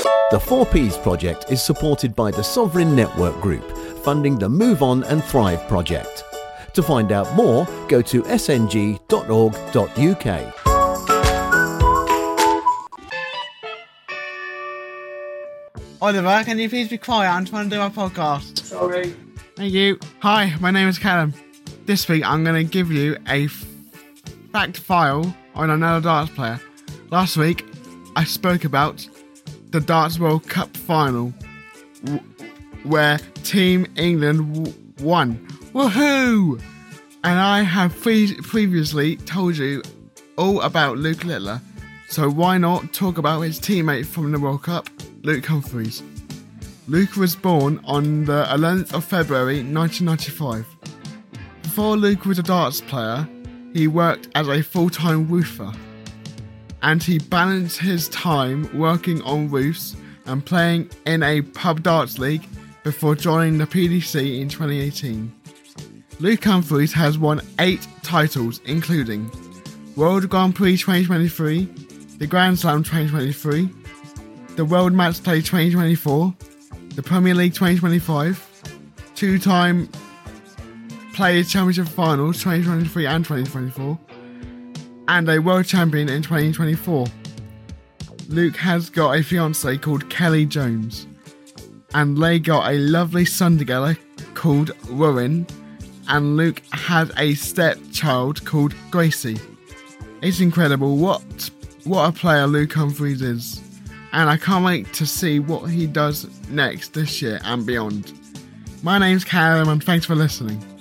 The 4Ps project is supported by the Sovereign Network Group, funding the Move On and Thrive project. To find out more, go to sng.org.uk. Oliver, can you please be quiet? I'm trying to do my podcast. Sorry. Thank you. Hi, my name is Callum. This week I'm going to give you a fact file on another darts player. Last week I spoke about the Darts World Cup final where Team England won. Woohoo! And I have previously told you all about Luke Littler, so why not talk about his teammate from the World Cup, Luke Humphries. Luke was born on the 11th of February 1995. Before Luke was a darts player, he worked as a full-time roofer, and he balanced his time working on roofs and playing in a pub darts league before joining the PDC in 2018. Luke Humphries has won 8 titles, including World Grand Prix 2023, the Grand Slam 2023, the World Match Play 2024, the Premier League 2025, 2-time Players' Championship Finals 2023 and 2024, and a World Champion in 2024. Luke has got a fiancée called Kelly Jones, and they got a lovely son together called Rowan, and Luke had a stepchild called Gracie. It's incredible what a player Luke Humphries is, and I can't wait to see what he does next this year and beyond. My name's Callum, and thanks for listening.